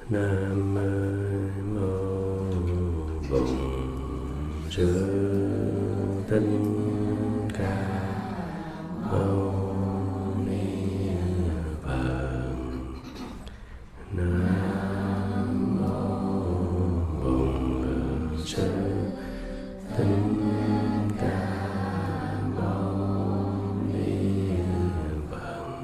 Nam mô Bổn Sư Thích Ca Mâu Ni Phật. Nam mô Bổn Sư Thích Ca Mâu Ni Phật.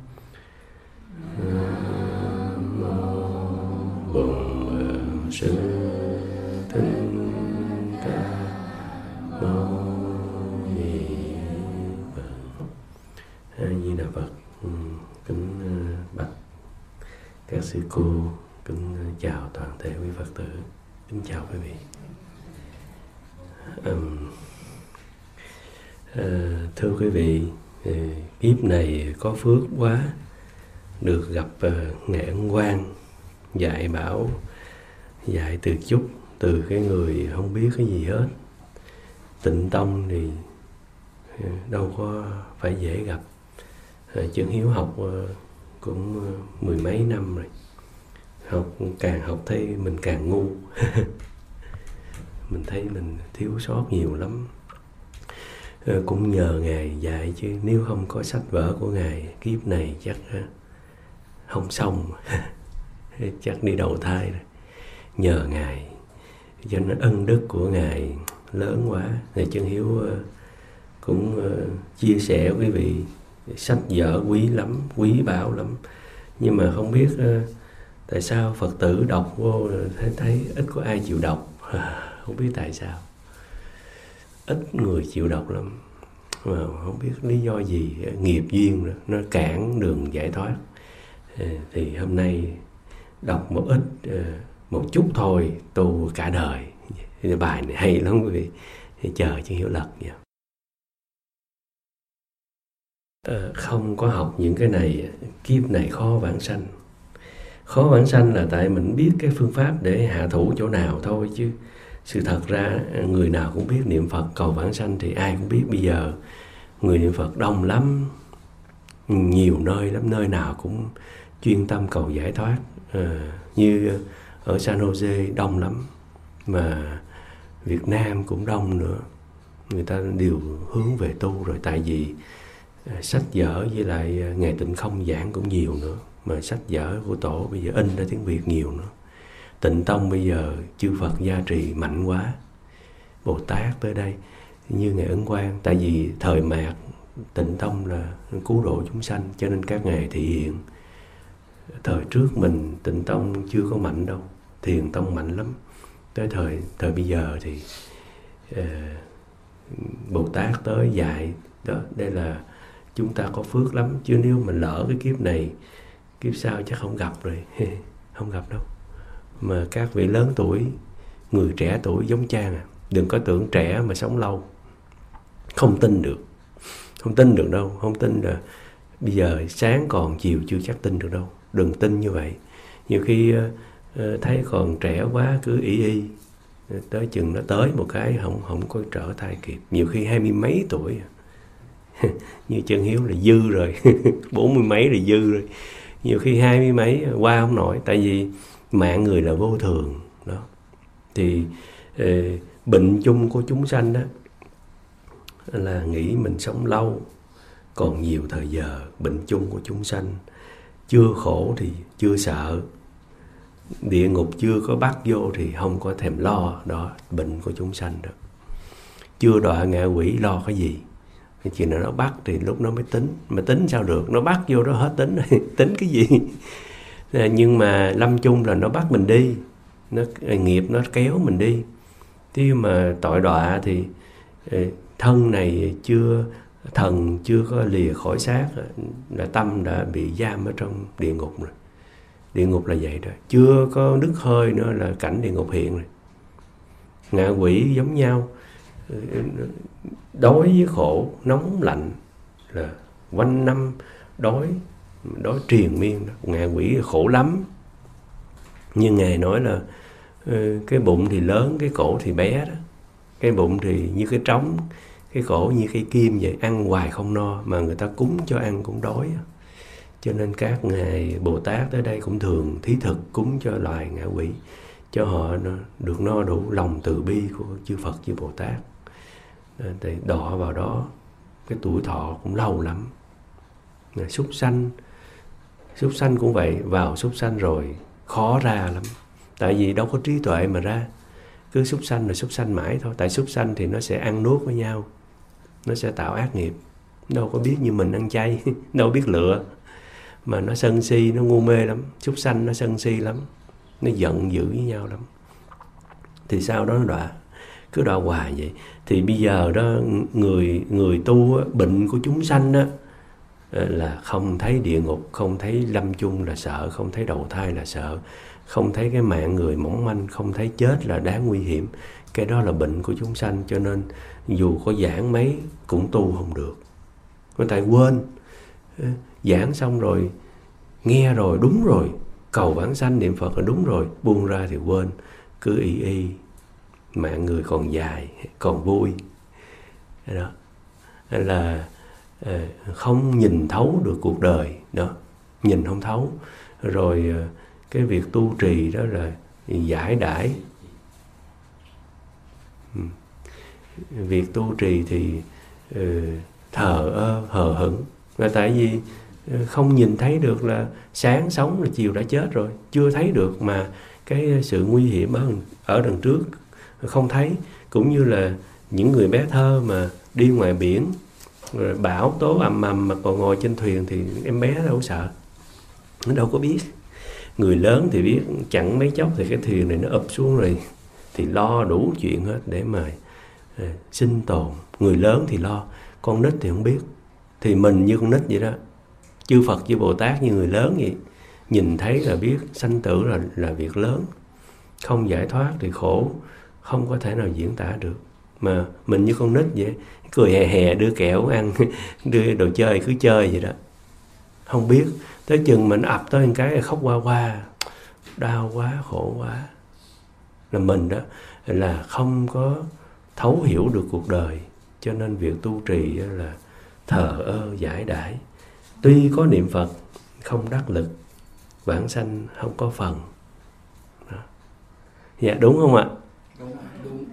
Nam mô Bổn Sư Thích Ca Mâu Ni Phật. A Di Đà Phật. Kính bạch các sư cô, kính chào toàn thể quý Phật tử, kính chào quý vị. Thưa quý vị, kiếp này có phước quá, được gặp Ngài Ấn Quang dạy bảo, dạy từ chút, từ cái người không biết cái gì hết. Tịnh tông thì đâu có phải dễ gặp. Chân Hiếu học cũng mười mấy năm rồi, càng học thấy mình càng ngu. Mình thấy mình thiếu sót nhiều lắm. Cũng nhờ Ngài dạy, chứ nếu không có sách vở của Ngài, kiếp này chắc không xong. Chắc đi đầu thai rồi. Nhờ Ngài, cho nên ân đức của Ngài lớn quá. Ngài Chân Hiếu cũng chia sẻ quý vị, sách vở quý lắm, quý báu lắm. Nhưng mà không biết tại sao Phật tử đọc vô thấy ít có ai chịu đọc. Không biết tại sao, ít người chịu đọc lắm. Mà không biết lý do gì, nghiệp duyên đó, nó cản đường giải thoát. Thì hôm nay đọc một ít, một chút thôi, tu cả đời. Bài này hay lắm quý vị, chờ Chân Hiếu lật nha. Không có học những cái này, kiếp này khó vãng sanh. Khó vãng sanh là tại mình biết cái phương pháp để hạ thủ chỗ nào thôi, chứ sự thật ra người nào cũng biết niệm Phật cầu vãng sanh thì ai cũng biết. Bây giờ người niệm Phật đông lắm, nhiều nơi lắm, nơi nào cũng chuyên tâm cầu giải thoát. Như ở San Jose đông lắm, mà Việt Nam cũng đông nữa. Người ta đều hướng về tu rồi, tại vì sách vở với lại Ngài Tịnh Không giảng cũng nhiều nữa. Mà sách vở của Tổ bây giờ in ra tiếng Việt nhiều nữa. Tịnh Tông bây giờ chư Phật gia trì mạnh quá, Bồ Tát tới đây như Ngài Ấn Quang. Tại vì thời mạt Tịnh Tông là cứu độ chúng sanh, cho nên các ngài thị hiện. Thời trước mình Tịnh Tông chưa có mạnh đâu, Thiền Tông mạnh lắm. Tới thời bây giờ thì Bồ Tát tới dạy đó. Đây là chúng ta có phước lắm, chứ nếu mình lỡ cái kiếp này, kiếp sau chắc không gặp rồi. Không gặp đâu. Mà các vị lớn tuổi, người trẻ tuổi giống Trang đừng có tưởng trẻ mà sống lâu. Không tin được. Không tin được đâu. Không tin là bây giờ sáng còn chiều chưa chắc tin được đâu. Đừng tin như vậy. Nhiều khi thấy còn trẻ quá cứ y tới chừng nó tới một cái không có trở thai kịp. Nhiều khi 20 mấy tuổi như Chân Hiếu là dư rồi. 40 mấy là dư rồi. Nhiều khi 20 mấy qua không nổi. Tại vì mạng người là vô thường đó. Thì bệnh chung của chúng sanh đó là nghĩ mình sống lâu, còn nhiều thời giờ. Bệnh chung của chúng sanh, chưa khổ thì chưa sợ, địa ngục chưa có bắt vô thì không có thèm lo. Đó, bệnh của chúng sanh đó. Chưa đọa ngạ quỷ lo cái gì. Cái chuyện nào nó bắt thì lúc nó mới tính. Mà tính sao được, nó bắt vô đó hết tính. Tính cái gì. Nhưng mà lâm chung là nó bắt mình đi, nghiệp nó kéo mình đi. Chứ mà tội đọa thì thân này thần chưa có lìa khỏi xác là tâm đã bị giam ở trong địa ngục rồi. Địa ngục là vậy đó. Chưa có đứt hơi nữa là cảnh địa ngục hiện rồi. Ngạ quỷ giống nhau. Đói với khổ, nóng lạnh là quanh năm đói triền miên đó. Ngạ quỷ khổ lắm. Nhưng Ngài nói là cái bụng thì lớn, cái cổ thì bé đó. Cái bụng thì như cái trống, cái cổ như cái kim vậy, ăn hoài không no, mà người ta cúng cho ăn cũng đói. Cho nên các ngài Bồ Tát tới đây cũng thường thí thực cúng cho loài ngạ quỷ, cho họ được no đủ lòng từ bi của chư Phật chư Bồ Tát. Thì đọa vào đó cái tuổi thọ cũng lâu lắm. Súc sanh cũng vậy, vào súc sanh rồi khó ra lắm. Tại vì đâu có trí tuệ mà ra, cứ súc sanh rồi súc sanh mãi thôi. Tại súc sanh thì nó sẽ ăn nuốt với nhau, nó sẽ tạo ác nghiệp. Đâu có biết như mình ăn chay, đâu biết lựa. Mà nó sân si, nó ngu mê lắm. Súc sanh nó sân si lắm, nó giận dữ với nhau lắm. Thì sau đó nó đọa, cứ đọa hoài vậy. Thì bây giờ đó người tu á, bệnh của chúng sanh á, là không thấy địa ngục, không thấy lâm chung là sợ, không thấy đầu thai là sợ, không thấy cái mạng người mỏng manh, không thấy chết là đáng nguy hiểm. Cái đó là bệnh của chúng sanh. Cho nên dù có giảng mấy cũng tu không được. Tại quên, giảng xong rồi, nghe rồi, đúng rồi, cầu vãng sanh niệm Phật là đúng rồi, buông ra thì quên, cứ y mạng người còn dài, còn vui. Đó là không nhìn thấu được cuộc đời đó, nhìn không thấu. Rồi cái việc tu trì đó là giải đãi. Việc tu trì thì thờ ơ, hờ hững. Và tại vì không nhìn thấy được là sáng sống là chiều đã chết rồi, chưa thấy được mà cái sự nguy hiểm ở đằng trước không thấy. Cũng như là những người bé thơ mà đi ngoài biển, rồi bão tố ầm ầm mà còn ngồi trên thuyền thì em bé đâu có sợ, nó đâu có biết. Người lớn thì biết, chẳng mấy chốc thì cái thuyền này nó ụp xuống rồi thì lo đủ chuyện hết để mà sinh tồn. Người lớn thì lo, con nít thì không biết. Thì mình như con nít vậy đó, chư Phật chư Bồ Tát như người lớn vậy, nhìn thấy là biết sanh tử là việc lớn, không giải thoát thì khổ, không có thể nào diễn tả được. Mà mình như con nít vậy, cười hè hè đưa kẹo ăn, đưa đồ chơi cứ chơi vậy đó, không biết. Tới chừng mình ập tới một cái khóc qua qua, đau quá, khổ quá. Là mình đó là không có thấu hiểu được cuộc đời. Cho nên việc tu trì là thờ ơ giải đãi. Tuy có niệm Phật không đắc lực, vãng sanh không có phần. Đó. Dạ đúng không ạ? Đúng.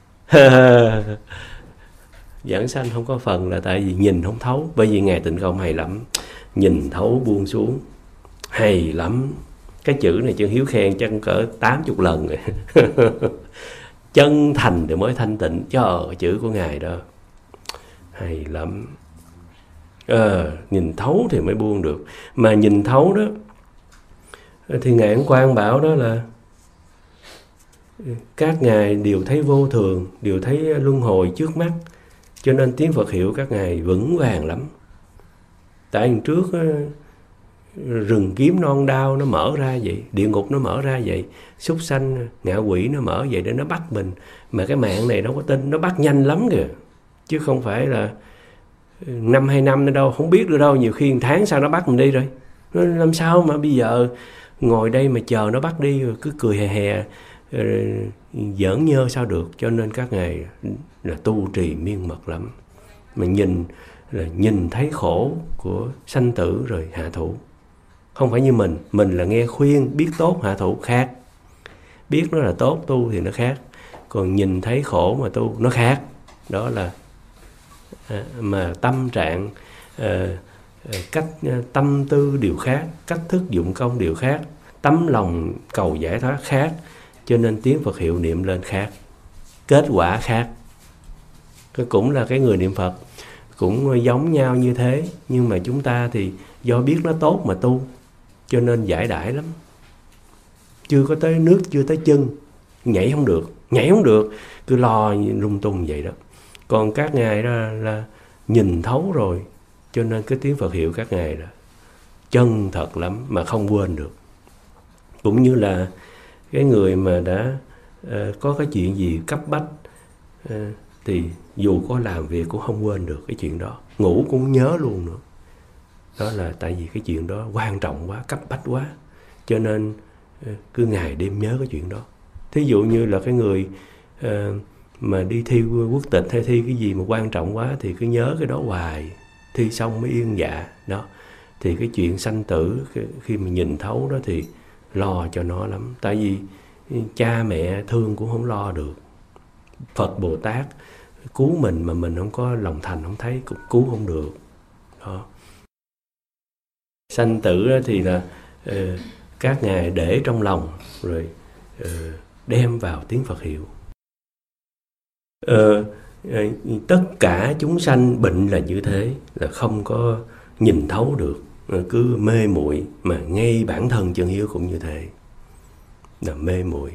Vãng sanh không có phần là tại vì nhìn không thấu. Bởi vì Ngài Tịnh Không hay lắm, nhìn thấu buông xuống hay lắm. Cái chữ này chữ Hiếu khen chắc cỡ 80 lần rồi. Chân thành thì mới thanh tịnh. Trời, chữ của Ngài đó hay lắm. Nhìn thấu thì mới buông được. Mà nhìn thấu đó thì Ngài Ấn Quang bảo đó là các ngài đều thấy vô thường, đều thấy luân hồi trước mắt. Cho nên tiếng Phật hiệu các ngài vững vàng lắm. Tại lần trước rừng kiếm non đao nó mở ra vậy, địa ngục nó mở ra vậy, súc sanh ngạ quỷ nó mở vậy để nó bắt mình. Mà cái mạng này đâu có tin, nó bắt nhanh lắm kìa, chứ không phải là 1-2 năm nữa đâu, không biết được đâu. Nhiều khi 1 tháng sau nó bắt mình đi rồi. Nó làm sao mà bây giờ ngồi đây mà chờ nó bắt đi rồi cứ cười hè hè giỡn nhơ sao được. Cho nên các ngài là tu trì miên mật lắm. Mà nhìn thấy khổ của sanh tử rồi hạ thủ. Không phải như mình là nghe khuyên, biết tốt hạ thủ khác. Biết nó là tốt tu thì nó khác. Còn nhìn thấy khổ mà tu nó khác. Đó là mà tâm trạng, cách tâm tư đều khác, cách thức dụng công đều khác, tấm lòng cầu giải thoát khác. Cho nên tiếng Phật hiệu niệm lên khác, kết quả khác. Cũng là cái người niệm Phật cũng giống nhau như thế. Nhưng mà chúng ta thì do biết nó tốt mà tu, cho nên giải đãi lắm. Chưa có tới nước, chưa tới chân, nhảy không được, cứ lo lung tung vậy đó. Còn các ngài đó là nhìn thấu rồi, cho nên cái tiếng Phật hiệu các ngài là chân thật lắm mà không quên được. Cũng như là cái người mà đã có cái chuyện gì cấp bách thì dù có làm việc cũng không quên được cái chuyện đó, ngủ cũng nhớ luôn nữa. Đó là tại vì cái chuyện đó quan trọng quá, cấp bách quá, cho nên cứ ngày đêm nhớ cái chuyện đó. Thí dụ như là cái người mà đi thi quốc tịch hay thi cái gì mà quan trọng quá thì cứ nhớ cái đó hoài, thi xong mới yên dạ đó. thì cái chuyện sanh tử khi mình nhìn thấu đó thì lo cho nó lắm. Tại vì cha mẹ thương cũng không lo được. Phật Bồ Tát cứu mình mà mình không có lòng thành, không thấy cũng cứu không được. Đó. Sanh tử thì là các ngài để trong lòng rồi đem vào tiếng Phật hiệu. Tất cả chúng sanh bệnh là như thế, là không có nhìn thấu được, cứ mê muội. Mà ngay bản thân chân hiếu cũng như thế, là mê muội.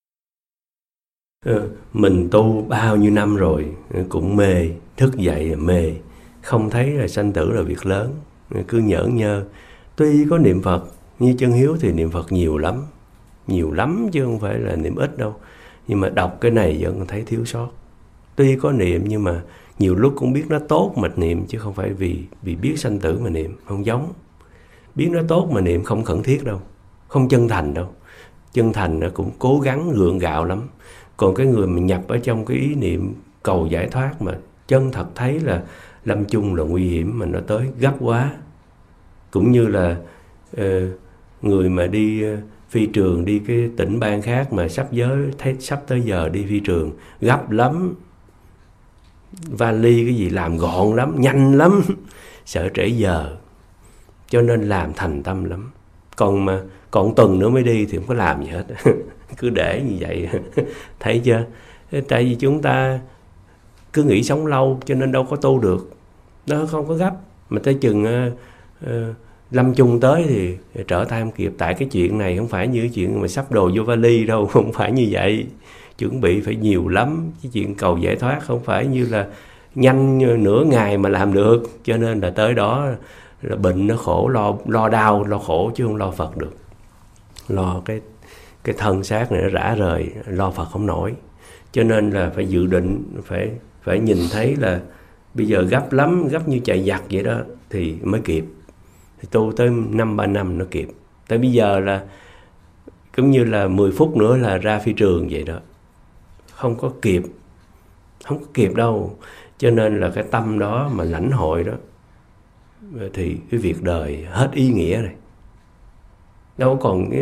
Mình tu bao nhiêu năm rồi cũng mê, thức dậy là mê, không thấy là sanh tử là việc lớn, cứ nhởn nhơ. Tuy có niệm Phật, như chân hiếu thì niệm Phật nhiều lắm chứ không phải là niệm ít đâu. Nhưng mà đọc cái này vẫn thấy thiếu sót. Tuy có niệm nhưng mà nhiều lúc cũng biết nó tốt mà niệm, chứ không phải vì biết sanh tử mà niệm, không giống. Biết nó tốt mà niệm không khẩn thiết đâu, không chân thành đâu. Chân thành nó cũng cố gắng gượng gạo lắm. Còn cái người mà nhập ở trong cái ý niệm cầu giải thoát mà chân thật thấy là lâm chung là nguy hiểm mà nó tới gấp quá. Cũng như là người mà đi phi trường, đi cái tỉnh bang khác mà sắp tới giờ đi phi trường, gấp lắm. Vali cái gì làm gọn lắm, nhanh lắm, sợ trễ giờ, cho nên làm thành tâm lắm. Còn tuần nữa mới đi thì không có làm gì hết. Cứ để như vậy. Thấy chưa? Tại vì chúng ta cứ nghĩ sống lâu cho nên đâu có tu được. Nó không có gấp. Mà tới chừng lâm chung tới thì trở tay không kịp. Tại cái chuyện này không phải như cái chuyện mà sắp đồ vô vali đâu. Không phải như vậy. Chuẩn bị phải nhiều lắm. Cái chuyện cầu giải thoát không phải như là nhanh nửa ngày mà làm được. Cho nên là tới đó là bệnh nó khổ, lo đau, lo khổ chứ không lo Phật được. Lo cái thân xác này nó rã rời, lo Phật không nổi. Cho nên là phải dự định, phải nhìn thấy là bây giờ gấp lắm, gấp như chạy giặc vậy đó thì mới kịp. Thì tu tới 5-3 năm nó kịp. Tới bây giờ là cũng như là 10 phút nữa là ra phi trường vậy đó. Không có kịp đâu. Cho nên là cái tâm đó mà lãnh hội đó thì cái việc đời hết ý nghĩa rồi. Đâu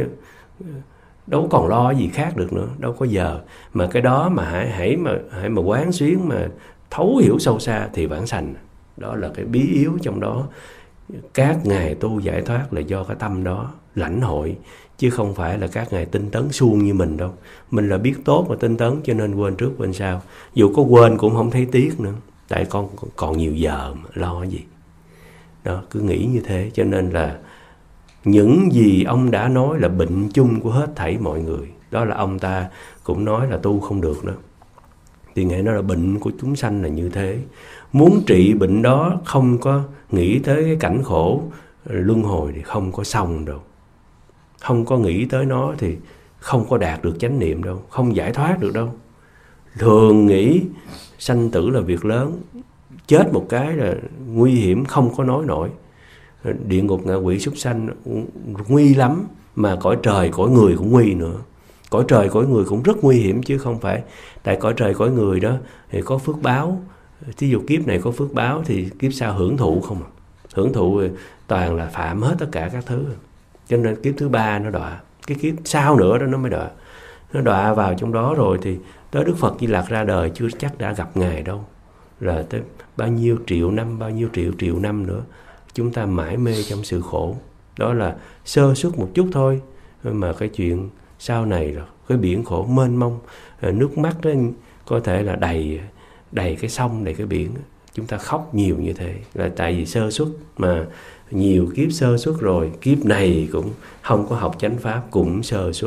còn lo gì khác được nữa, đâu có giờ. Mà cái đó mà hãy mà quán xuyến mà thấu hiểu sâu xa thì vãng sanh. Đó là cái bí yếu trong đó. Các ngài tu giải thoát là do cái tâm đó lãnh hội, chứ không phải là các ngài tinh tấn suông như mình đâu. Mình là biết tốt mà tinh tấn cho nên quên trước quên sau. Dù có quên cũng không thấy tiếc nữa. Tại con còn nhiều giờ mà lo gì. Đó, cứ nghĩ như thế. Cho nên là những gì ông đã nói là bệnh chung của hết thảy mọi người. Đó là ông ta cũng nói là tu không được đó. Thì Ngài nói là bệnh của chúng sanh là như thế. Muốn trị bệnh đó không có nghĩ tới cái cảnh khổ luân hồi thì không có xong đâu. Không có nghĩ tới nó thì không có đạt được chánh niệm đâu, không giải thoát được đâu. Thường nghĩ sanh tử là việc lớn, chết một cái là nguy hiểm không có nói nổi. Địa ngục ngạ quỷ súc sanh nguy lắm, mà cõi trời cõi người cũng nguy nữa. Cõi trời cõi người cũng rất nguy hiểm chứ không phải. Tại cõi trời cõi người đó thì có phước báo. Thí dụ kiếp này có phước báo thì kiếp sau hưởng thụ không à. Hưởng thụ toàn là phạm hết tất cả các thứ. Cho nên kiếp thứ 3 nó đọa. Cái kiếp sau nữa đó nó mới đọa. Nó đọa vào trong đó rồi thì tới Đức Phật Di Lặc ra đời chưa chắc đã gặp Ngài đâu. Là tới bao nhiêu triệu năm, bao nhiêu triệu năm nữa. Chúng ta mãi mê trong sự khổ. Đó là sơ suất một chút thôi. Mà cái chuyện sau này là cái biển khổ mênh mông. Nước mắt đó có thể là đầy cái sông, đầy cái biển. Chúng ta khóc nhiều như thế là tại vì sơ suất. Mà nhiều kiếp sơ suất rồi, kiếp này cũng không có học chánh pháp, cũng sơ suất.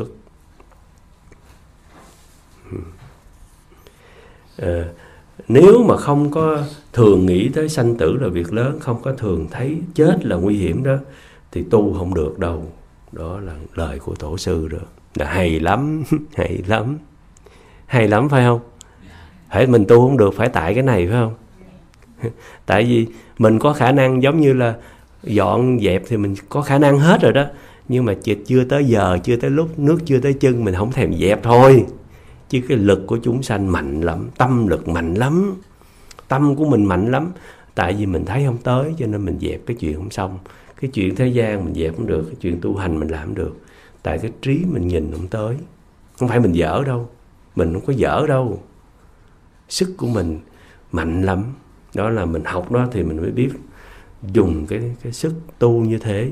Nếu mà không có thường nghĩ tới sanh tử là việc lớn, không có thường thấy chết là nguy hiểm đó, thì tu không được đâu. Đó là lời của tổ sư đó. Là hay lắm, hay lắm. Hay lắm phải không? Phải mình tu không được phải tại cái này phải không? Tại vì mình có khả năng giống như là dọn dẹp thì mình có khả năng hết rồi đó. Nhưng mà chưa tới giờ, chưa tới lúc, nước chưa tới chân mình không thèm dẹp thôi. Chứ cái lực của chúng sanh mạnh lắm, tâm lực mạnh lắm. Tâm của mình mạnh lắm. Tại vì mình thấy không tới cho nên mình dẹp cái chuyện không xong. Cái chuyện thế gian mình dẹp không được, cái chuyện tu hành mình làm không được. Tại cái trí mình nhìn không tới. Không phải mình dở đâu, mình không có dở đâu. Sức của mình mạnh lắm. Đó là mình học đó thì mình mới biết dùng cái sức tu như thế.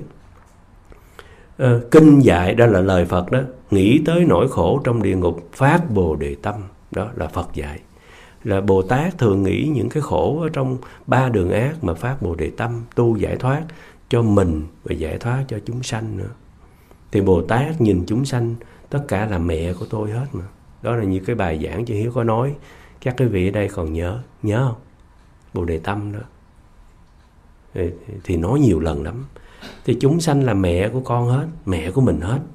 Kinh dạy, đó là lời Phật đó, nghĩ tới nỗi khổ trong địa ngục phát Bồ Đề tâm. Đó là Phật dạy. Là Bồ Tát thường nghĩ những cái khổ ở trong 3 đường ác mà phát Bồ Đề tâm, tu giải thoát cho mình và giải thoát cho chúng sanh nữa. Thì Bồ Tát nhìn chúng sanh tất cả là mẹ của tôi hết mà. Đó là như cái bài giảng chị Hiếu có nói, các cái vị ở đây còn nhớ không? Bồ Đề tâm đó thì nói nhiều lần lắm. Thì chúng sanh là mẹ của con hết, mẹ của mình hết.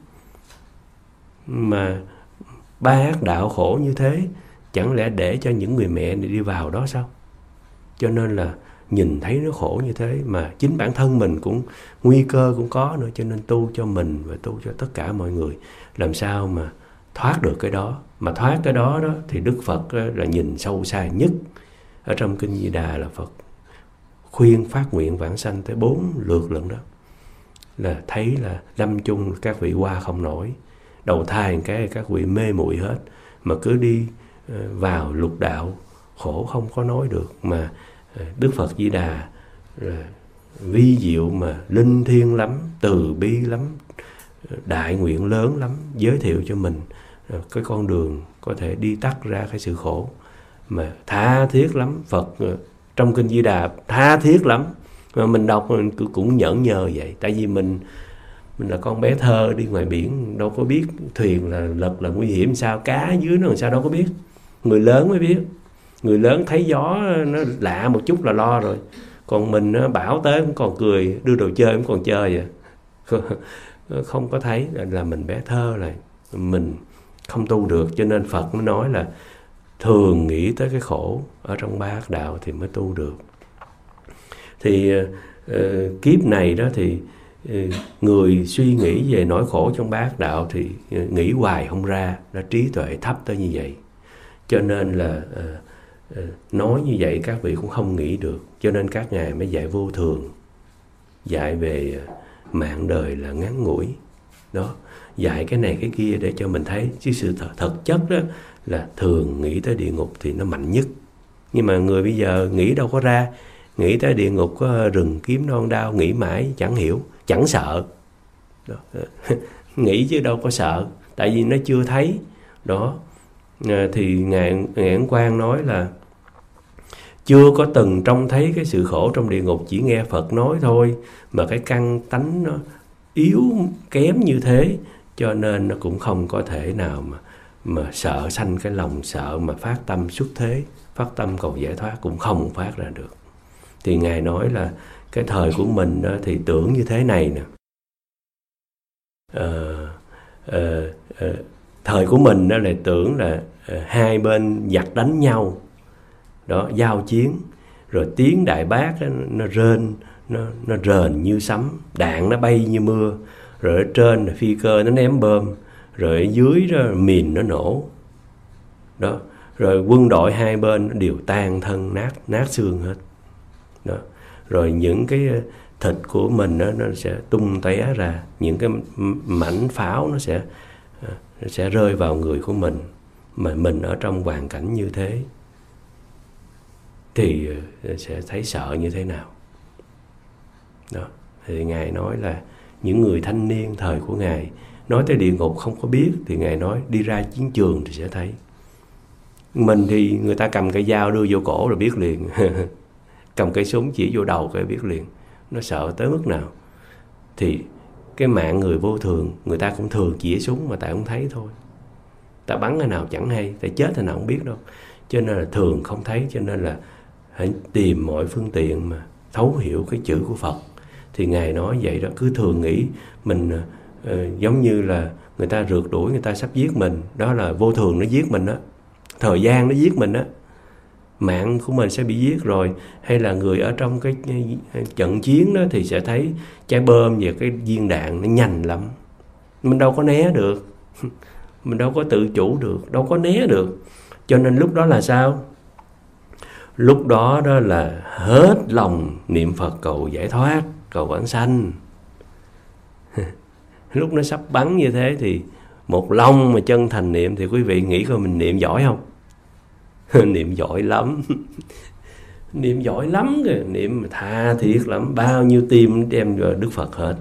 Mà 3 ác đạo khổ như thế, chẳng lẽ để cho những người mẹ này đi vào đó sao? Cho nên là nhìn thấy nó khổ như thế, mà chính bản thân mình cũng nguy cơ cũng có nữa. Cho nên tu cho mình và tu cho tất cả mọi người, làm sao mà thoát được cái đó. Mà thoát cái đó đó thì Đức Phật là nhìn sâu xa nhất. Ở trong Kinh Di Đà là Phật khuyên phát nguyện vãng sanh tới 4 lượt lận đó. Là thấy là lâm chung các vị qua không nổi, đầu thai cái các vị mê muội hết, mà cứ đi vào lục đạo khổ không có nói được. Mà Đức Phật Di Đà vi diệu mà linh thiêng lắm, từ bi lắm, đại nguyện lớn lắm, giới thiệu cho mình cái con đường có thể đi tắt ra cái sự khổ. Mà tha thiết lắm, Phật trong Kinh Di Đà tha thiết lắm. Mà mình đọc mình cũng nhẫn nhờ vậy. Tại vì mình là con bé thơ đi ngoài biển, đâu có biết thuyền là lật là nguy hiểm sao, cá dưới nó làm sao đâu có biết. Người lớn mới biết. Người lớn thấy gió nó lạ một chút là lo rồi. Còn mình bão tới cũng còn cười, đưa đồ chơi cũng còn chơi vậy. Không có thấy là mình bé thơ, là mình không tu được. Cho nên Phật mới nói là thường nghĩ tới cái khổ ở trong 3 ác đạo thì mới tu được. Thì kiếp này đó thì người suy nghĩ về nỗi khổ trong 3 ác đạo thì nghĩ hoài không ra, đã trí tuệ thấp tới như vậy. Cho nên là nói như vậy các vị cũng không nghĩ được. Cho nên các ngài mới dạy vô thường, dạy về mạng đời là ngắn ngủi đó, dạy cái này cái kia để cho mình thấy. Chứ sự thật chất đó là thường nghĩ tới địa ngục thì nó mạnh nhất. Nhưng mà người bây giờ nghĩ đâu có ra. Nghĩ tới địa ngục có rừng kiếm non đao, nghĩ mãi chẳng hiểu, chẳng sợ đó. Nghĩ chứ đâu có sợ, tại vì nó chưa thấy đó. Thì Ngài Ấn Quang nói là chưa có từng trông thấy cái sự khổ trong địa ngục, chỉ nghe Phật nói thôi. Mà cái căn tánh nó yếu kém như thế, cho nên nó cũng không có thể nào mà sợ, sanh cái lòng sợ mà phát tâm xuất thế, phát tâm cầu giải thoát cũng không phát ra được. Thì Ngài nói là cái thời của mình đó, thì tưởng như thế này nè. Thời của mình đó là tưởng là hai bên giặc đánh nhau đó, giao chiến, rồi tiếng đại bác đó, nó rên, nó rền như sấm, đạn nó bay như mưa, rồi ở trên là phi cơ nó ném bom, rồi ở dưới đó mìn nó nổ đó, rồi quân đội hai bên nó đều tan thân nát xương hết đó. Rồi những cái thịt của mình đó, nó sẽ tung tóe ra, những cái mảnh pháo nó sẽ rơi vào người của mình. Mà mình ở trong hoàn cảnh như thế thì sẽ thấy sợ như thế nào đó. Thì Ngài nói là những người thanh niên thời của Ngài nói tới địa ngục không có biết, thì Ngài nói đi ra chiến trường thì sẽ thấy. Mình thì người ta cầm cây dao đưa vô cổ rồi biết liền. Cầm cây súng chỉ vô đầu cái biết liền. Nó sợ tới mức nào. Thì cái mạng người vô thường, người ta cũng thường chỉ súng mà tại không thấy thôi. Ta bắn cái nào chẳng hay, ta chết thế nào không biết đâu. Cho nên là thường không thấy, cho nên là hãy tìm mọi phương tiện mà thấu hiểu cái chữ của Phật. Thì Ngài nói vậy đó, cứ thường nghĩ mình giống như là người ta rượt đuổi, người ta sắp giết mình. Đó là vô thường nó giết mình đó, thời gian nó giết mình đó, mạng của mình sẽ bị giết rồi. Hay là người ở trong cái trận chiến đó thì sẽ thấy trái bom và cái viên đạn nó nhanh lắm, mình đâu có né được. Mình đâu có tự chủ được, đâu có né được. Cho nên lúc đó là sao? Lúc đó đó là hết lòng niệm Phật cầu giải thoát cầu vãng sanh. Lúc nó sắp bắn như thế thì một lòng mà chân thành niệm, thì quý vị nghĩ coi mình niệm giỏi không? Niệm giỏi lắm. Niệm giỏi lắm kìa, niệm tha thiết lắm, bao nhiêu tim đem vào Đức Phật hết.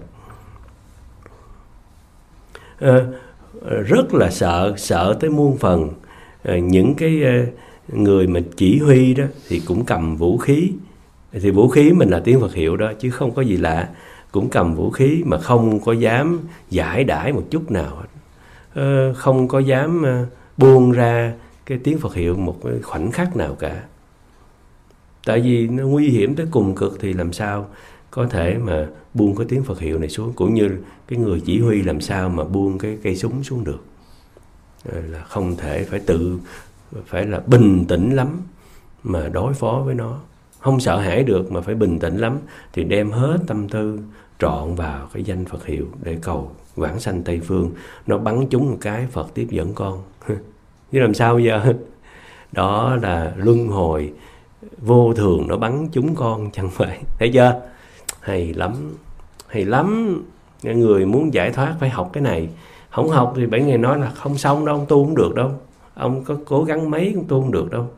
Rất là sợ tới muôn phần. Những cái người mà chỉ huy đó thì cũng cầm vũ khí, thì vũ khí mình là tiếng Phật hiệu đó chứ không có gì lạ, cũng cầm vũ khí mà không có dám giải đãi một chút nào hết, không có dám buông ra cái tiếng Phật hiệu một cái khoảnh khắc nào cả. Tại vì nó nguy hiểm tới cùng cực thì làm sao có thể mà buông cái tiếng Phật hiệu này xuống, cũng như cái người chỉ huy làm sao mà buông cái cây súng xuống được. Là không thể, phải là bình tĩnh lắm mà đối phó với nó. Không sợ hãi được mà phải bình tĩnh lắm, thì đem hết tâm tư trọn vào cái danh Phật hiệu để cầu vãng sanh Tây Phương. Nó bắn trúng một cái, Phật tiếp dẫn con. Chứ làm sao bây giờ? Đó là luân hồi vô thường, nó bắn trúng con chẳng phải. Thấy chưa? Hay lắm, hay lắm. Người muốn giải thoát phải học cái này. Không học thì bảy ngày nói là không xong đâu, ông tu không được đâu. Ông có cố gắng mấy cũng tu không được đâu.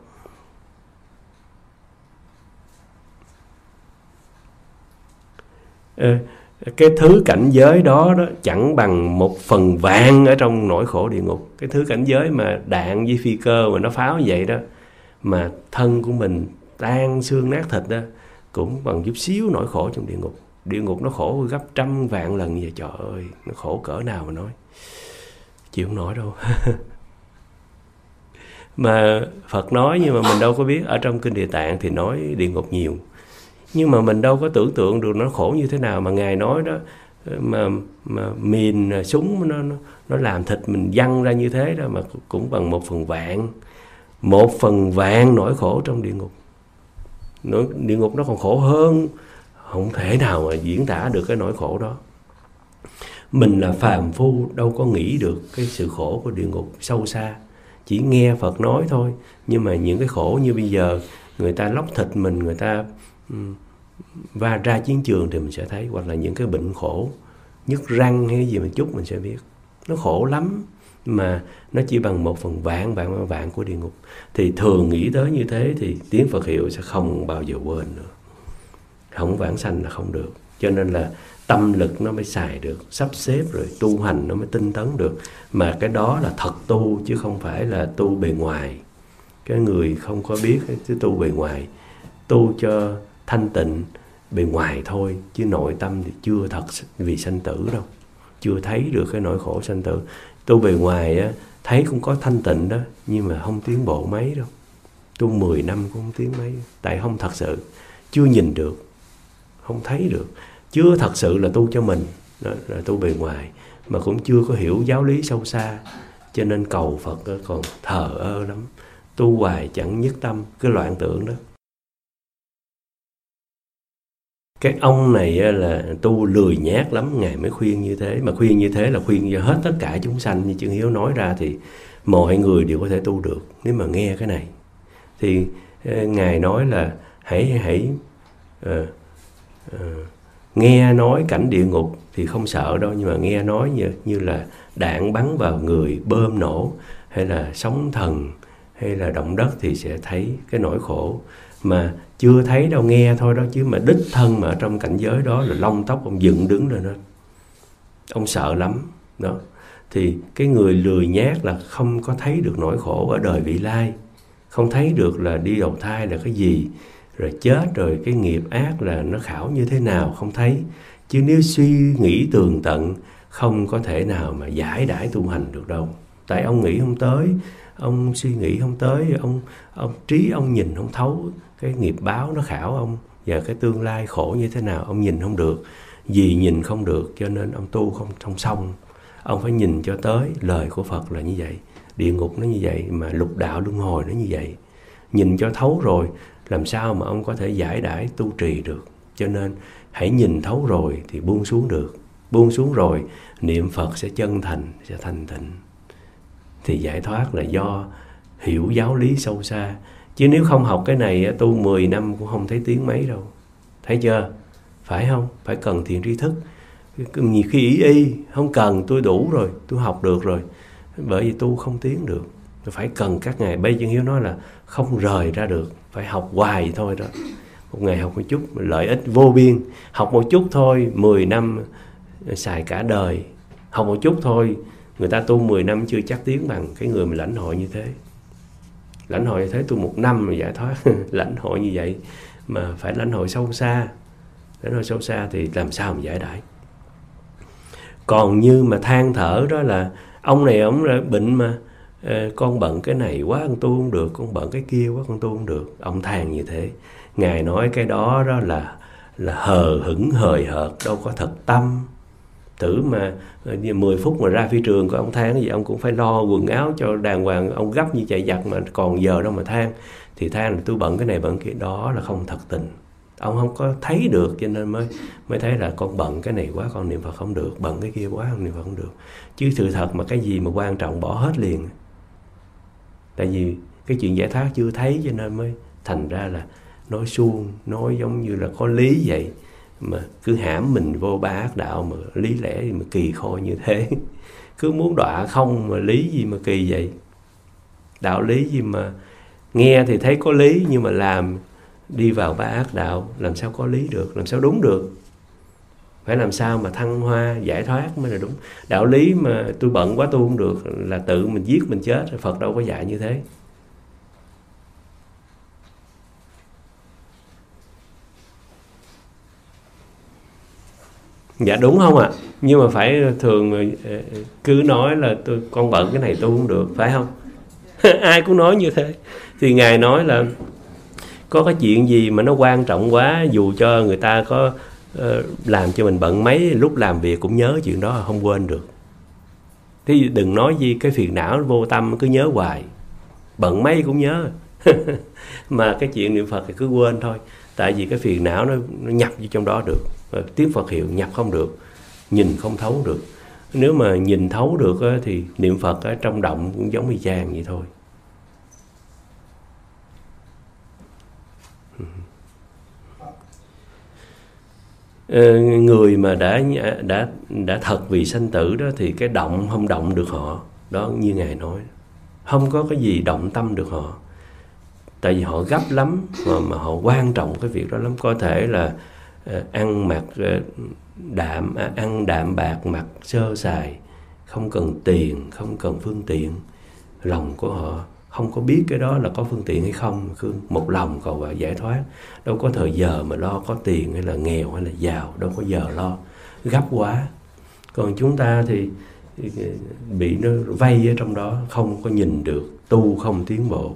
Cái thứ cảnh giới đó chẳng bằng 1/1000 ở trong nỗi khổ địa ngục. Cái thứ cảnh giới mà đạn với phi cơ mà nó pháo như vậy đó, mà thân của mình tan xương nát thịt đó, cũng bằng chút xíu nỗi khổ trong địa ngục. Địa ngục nó khổ gấp 100.000 lần như vậy. Trời ơi, nó khổ cỡ nào mà nói, chịu không nổi đâu. Mà Phật nói nhưng mà mình đâu có biết. Ở trong Kinh Địa Tạng thì nói địa ngục nhiều, nhưng mà mình đâu có tưởng tượng được nó khổ như thế nào. Mà Ngài nói đó, mà mìn súng nó làm thịt mình văng ra như thế đó, mà cũng bằng 1/1000. 1/1000 nỗi khổ trong địa ngục. Địa ngục nó còn khổ hơn, không thể nào mà diễn tả được cái nỗi khổ đó. Mình là phàm phu đâu có nghĩ được cái sự khổ của địa ngục sâu xa, chỉ nghe Phật nói thôi. Nhưng mà những cái khổ như bây giờ, người ta lóc thịt mình, người ta và ra chiến trường thì mình sẽ thấy. Hoặc là những cái bệnh khổ, nhức răng hay gì một chút mình sẽ biết. Nó khổ lắm, mà nó chỉ bằng 1/1000 của địa ngục. Thì thường nghĩ tới như thế thì tiếng Phật hiệu sẽ không bao giờ quên nữa. Không vãng sanh là không được. Cho nên là tâm lực nó mới xài được, sắp xếp rồi tu hành nó mới tinh tấn được. Mà cái đó là thật tu, chứ không phải là tu bề ngoài. Cái người không có biết cái tu bề ngoài, tu cho thanh tịnh bề ngoài thôi, chứ nội tâm thì chưa thật vì sanh tử đâu, chưa thấy được cái nỗi khổ sanh tử. Tu bề ngoài á, thấy cũng có thanh tịnh đó, nhưng mà không tiến bộ mấy đâu. Tu 10 năm cũng không tiến mấy, tại không thật sự, chưa nhìn được, không thấy được, chưa thật sự là tu cho mình. Đó là tu bề ngoài, mà cũng chưa có hiểu giáo lý sâu xa, cho nên cầu Phật còn thờ ơ lắm, tu hoài chẳng nhất tâm, cái loạn tưởng đó. Cái ông này là tu lười nhác lắm, Ngài mới khuyên như thế. Mà khuyên như thế là khuyên cho hết tất cả chúng sanh. Như Chư Hiếu nói ra thì mọi người đều có thể tu được nếu mà nghe cái này. Thì Ngài nói là hãy nghe nói cảnh địa ngục thì không sợ đâu. Nhưng mà nghe nói như là đạn bắn vào người, bơm nổ, hay là sóng thần, hay là động đất thì sẽ thấy cái nỗi khổ. Mà chưa thấy đâu, nghe thôi đó, chứ mà đích thân mà ở trong cảnh giới đó là lông tóc ông dựng đứng lên đó. Ông sợ lắm đó. Thì cái người lười nhác là không có thấy được nỗi khổ ở đời vị lai, không thấy được là đi đầu thai là cái gì, rồi chết rồi cái nghiệp ác là nó khảo như thế nào, không thấy. Chứ nếu suy nghĩ tường tận, không có thể nào mà giải đãi tu hành được đâu. Tại ông nghĩ không tới, ông suy nghĩ không tới, ông trí ông nhìn không thấu cái nghiệp báo nó khảo ông, và cái tương lai khổ như thế nào ông nhìn không được. Vì nhìn không được cho nên ông tu không xong. Ông phải nhìn cho tới lời của Phật là như vậy, địa ngục nó như vậy, mà lục đạo luân hồi nó như vậy. Nhìn cho thấu rồi làm sao mà ông có thể giải đãi tu trì được. Cho nên hãy nhìn thấu rồi thì buông xuống được. Buông xuống rồi niệm Phật sẽ chân thành, sẽ thanh tịnh. Thì giải thoát là do hiểu giáo lý sâu xa. Chứ nếu không học cái này tu 10 năm cũng không thấy tiếng mấy đâu. Thấy chưa? phải không? Phải cần thiện tri thức. Nhiều khi y không cần, tôi đủ rồi, tôi học được rồi, bởi vì tu không tiến được, phải cần các ngày. Bây Chân Hiếu nói là không rời ra được, phải học hoài thôi đó. Một ngày học một chút, lợi ích vô biên. Học một chút thôi, 10 năm xài cả đời. Học một chút thôi, người ta tu 10 năm chưa chắc tiến bằng cái người mà lãnh hội như thế. Lãnh hội như thế, tu 1 năm mà giải thoát. Lãnh hội như vậy mà phải lãnh hội sâu xa. Lãnh hội sâu xa thì làm sao mà giải đãi. Còn như mà than thở đó là ông này ông bệnh mà con bận cái này quá con tu không được, con bận cái kia quá con tu không được. Ông than như thế. Ngài nói cái đó đó là hờ hững hời hợt, đâu có thật tâm. Thử mà 10 phút mà ra phi trường của ông than cái gì, ông cũng phải lo quần áo cho đàng hoàng. Ông gấp như chạy giặc mà còn giờ đâu mà than. Thì than là tôi bận cái này bận kia, đó là không thật tình. Ông không có thấy được, cho nên mới thấy là con bận cái này quá con niệm Phật không được, bận cái kia quá con niệm Phật không được. Chứ sự thật mà cái gì mà quan trọng bỏ hết liền. Tại vì cái chuyện giải thoát chưa thấy, cho nên mới thành ra là nói suông, nói giống như là có lý vậy, mà cứ hãm mình vô ba ác đạo mà lý lẽ gì mà kỳ khôi như thế. Cứ muốn đọa không mà lý gì mà kỳ vậy. Đạo lý gì mà nghe thì thấy có lý, nhưng mà làm đi vào ba ác đạo, làm sao có lý được, làm sao đúng được. Phải làm sao mà thăng hoa giải thoát mới là đúng. Đạo lý mà tôi bận quá tu không được là tự mình giết mình chết. Phật đâu có dạy như thế. Dạ đúng không ạ? Nhưng mà phải thường cứ nói là con bận cái này tu không được, phải không? Ai cũng nói như thế. Thì Ngài nói là có cái chuyện gì mà nó quan trọng quá, dù cho người ta có làm cho mình bận mấy lúc làm việc cũng nhớ chuyện đó, không quên được. Thế đừng nói gì cái phiền não vô tâm cứ nhớ hoài, bận mấy cũng nhớ. Mà cái chuyện niệm Phật thì cứ quên thôi. Tại vì cái phiền não nó nhập vô trong đó được. Tiếng Phật hiệu nhập không được, nhìn không thấu được. Nếu mà nhìn thấu được thì niệm Phật ở trong động cũng giống như chang vậy thôi. Người mà đã thật vì sanh tử đó thì cái động không động được họ. Đó như Ngài nói, không có cái gì động tâm được họ. Tại vì họ gấp lắm, mà họ quan trọng cái việc đó lắm. Có thể là ăn mặc ăn đạm bạc, mặc sơ sài, không cần tiền, không cần phương tiện. Lòng của họ không có biết cái đó là có phương tiện hay không, cứ một lòng cầu vào giải thoát. Đâu có thời giờ mà lo có tiền hay là nghèo hay là giàu, đâu có giờ lo, gấp quá. Còn chúng ta thì bị nó vây ở trong đó, không có nhìn được, tu không tiến bộ.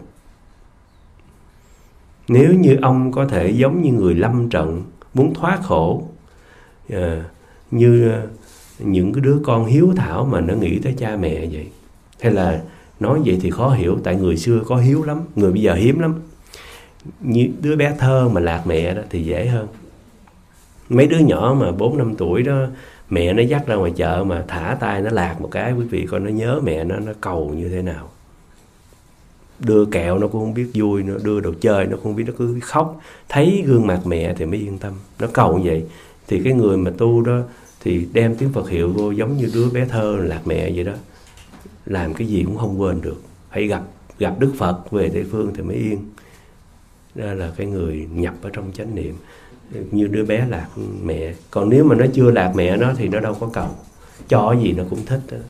Nếu như ông có thể giống như người lâm trận, muốn thoát khổ, như những cái đứa con hiếu thảo mà nó nghĩ tới cha mẹ vậy. Hay là nói vậy thì khó hiểu, tại người xưa có hiếu lắm, người bây giờ hiếm lắm. Như đứa bé thơ mà lạc mẹ đó thì dễ hơn. Mấy đứa nhỏ mà 4-5 tuổi đó, mẹ nó dắt ra ngoài chợ mà thả tay nó lạc một cái, quý vị coi nó nhớ mẹ nó cầu như thế nào. Đưa kẹo nó cũng không biết vui, nó đưa đồ chơi nó cũng không biết, nó cứ khóc. Thấy gương mặt mẹ thì mới yên tâm. Nó cầu như vậy. Thì cái người mà tu đó thì đem tiếng Phật hiệu vô, giống như đứa bé thơ lạc mẹ vậy đó. Làm cái gì cũng không quên được. Hãy gặp Đức Phật về Tây Phương thì mới yên. Đó là cái người nhập ở trong chánh niệm, như đứa bé lạc mẹ. Còn nếu mà nó chưa lạc mẹ nó thì nó đâu có cầu, cho gì nó cũng thích đó.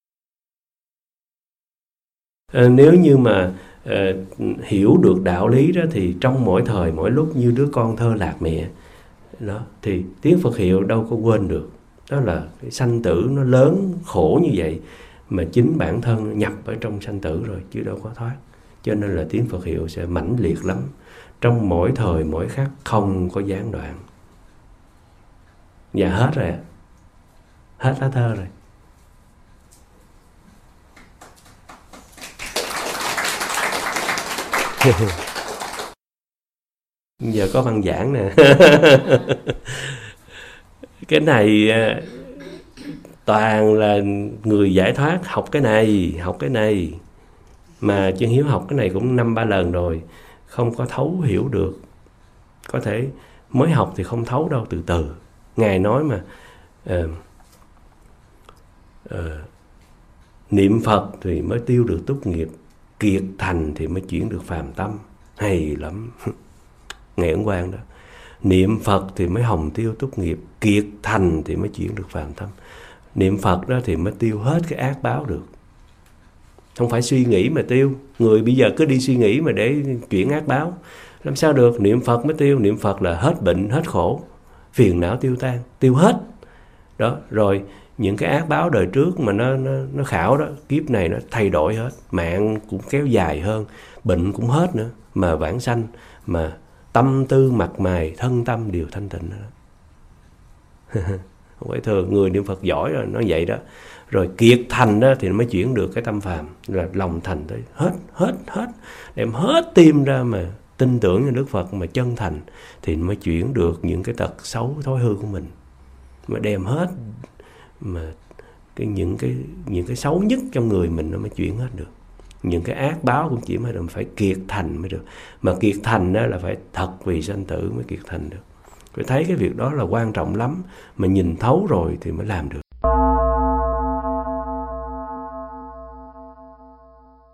Nếu như mà hiểu được đạo lý đó thì trong mỗi thời mỗi lúc như đứa con thơ lạc mẹ đó, thì tiếng Phật hiệu đâu có quên được. Đó là cái sanh tử nó lớn khổ như vậy, mà chính bản thân nhập ở trong sanh tử rồi chứ đâu có thoát. Cho nên là tiếng Phật hiệu sẽ mãnh liệt lắm, trong mỗi thời mỗi khắc, không có gián đoạn. Và hết rồi, hết lá thơ rồi. Giờ có văn giảng nè. Cái này toàn là người giải thoát học cái này. Mà Chân Hiếu học cái này cũng 5-3 lần rồi, không có thấu hiểu được. Có thể Mới học thì không thấu đâu, từ từ. Ngài nói mà niệm Phật thì mới tiêu được túc nghiệp, kiệt thành thì mới chuyển được phàm tâm. Hay lắm. Ngài Ấn Quang đó. Niệm Phật thì mới hồng tiêu túc nghiệp, kiệt thành thì mới chuyển được phàm tâm. Niệm Phật đó thì mới tiêu hết cái ác báo được. Không phải suy nghĩ mà tiêu. Người bây giờ cứ đi suy nghĩ mà để chuyển ác báo, làm sao được? Niệm Phật mới tiêu. Niệm Phật là hết bệnh, hết khổ, phiền não tiêu tan, tiêu hết. Đó, rồi những cái ác báo đời trước mà nó khảo đó, kiếp này nó thay đổi hết. Mạng cũng kéo dài hơn, bệnh cũng hết nữa. Mà vãng sanh, mà tâm tư mặt mày, thân tâm đều thanh tịnh đó. Không phải thường, người niệm Phật giỏi rồi, nó vậy đó. Rồi kiệt thành đó thì nó mới chuyển được cái tâm phàm, là lòng thành tới hết, đem hết tim ra mà tin tưởng vào Đức Phật mà chân thành, thì mới chuyển được những cái tật xấu thói hư của mình, mà đem hết mà những cái xấu nhất trong người mình nó mới chuyển hết được. Những cái ác báo cũng chỉ mới được, phải kiệt thành mới được. Mà kiệt thành đó là phải thật vì sanh tử mới kiệt thành được. Phải thấy cái việc đó là quan trọng lắm, mà nhìn thấu rồi thì mới làm được.